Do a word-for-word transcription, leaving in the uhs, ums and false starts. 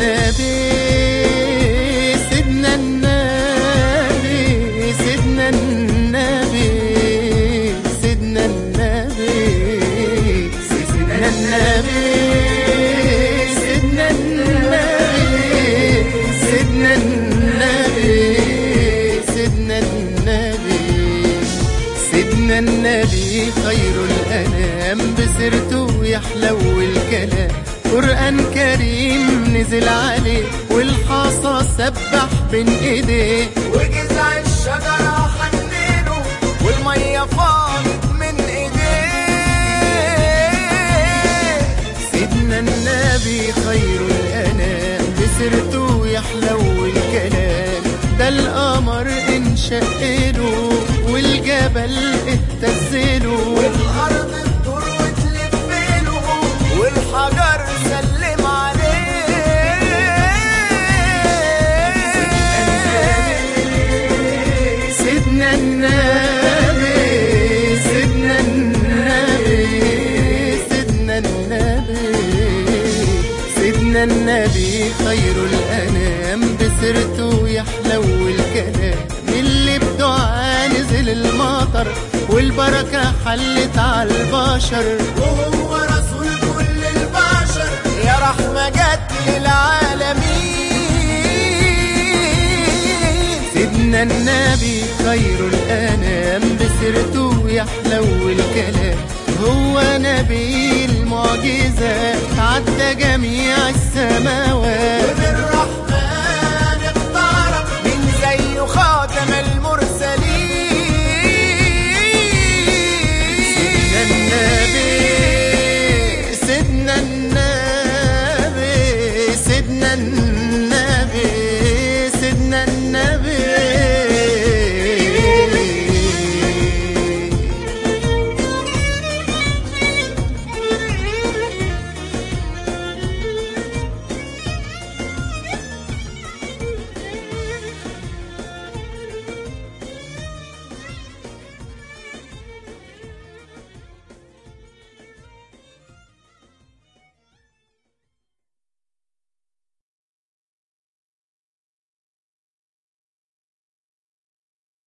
النبي سيدنا النبي سيدنا النبي سيدنا النبي سيدنا النبي سيدنا النبي سيدنا النبي سيدنا النبي سيدنا النبي خير الأنام بسيرته يحلو الكلام قرآن كريم نزل عليه والحصى سبح بين ايديه وجذع الشجرة حنينه والمية فاضت من ايديه. سيدنا النبي خير الأنام بسيرته يحلو الكلام ده القمر انشقله والجبل اهتزله والأرض تدور وتلفله والحجر سلم عليه. سيدنا النبي سيدنا النبي سيدنا النبي سيدنا النبي خير الأنام بسيرته يحلو الكلام اللي بدعاء نزل المطر والبركة حلت على البشر وهو رسول كل البشر يا رحمة جت للعالمين. سيدنا النبي خير الأنام بسيرته يحلو الكلام هو نبي المعجزات عدى جميع السماوات وبالرحمة